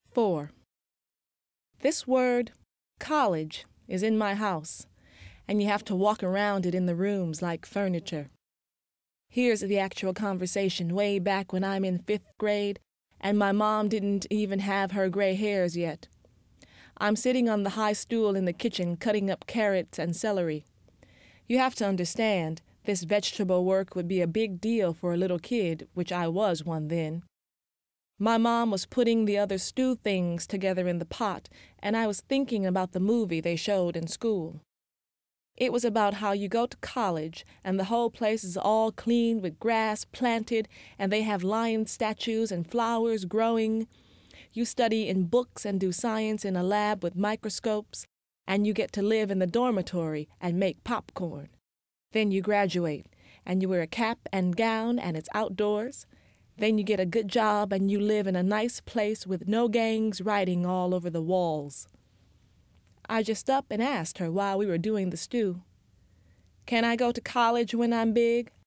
4. This word, college, is in my house, and you have to walk around it in the rooms like furniture. Here's the actual conversation way back when I'm in 5th grade, and my mom didn't even have her gray hairs yet. I'm sitting on the high stool in the kitchen cutting up carrots and celery. You have to understand, this vegetable work would be a big deal for a little kid, which I was one then. My mom was putting the other stew things together in the pot, and I was thinking about the movie they showed in school. It was about how you go to college, and the whole place is all clean with grass planted, and they have lion statues and flowers growing. You study in books and do science in a lab with microscopes, and you get to live in the dormitory and make popcorn. Then you graduate, and you wear a cap and gown, and it's outdoors. Then you get a good job, and you live in a nice place with no gangs writing all over the walls. I just up and asked her while we were doing the stew, "Can I go to college when I'm big?"